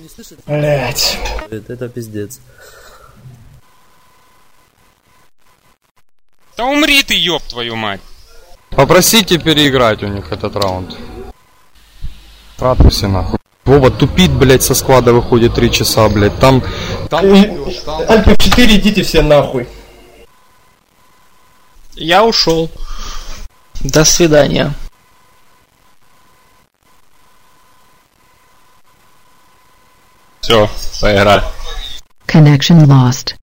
не слышит? Блять. Это пиздец. Да умри ты, ёб твою мать! Попросите переиграть у них этот раунд. Тратуйся нахуй. Вова тупит, блять, со склада выходит 3 часа, блять. Там Альфа 4, идите все нахуй. Я ушел. До свидания. Все, поиграли. Connection lost.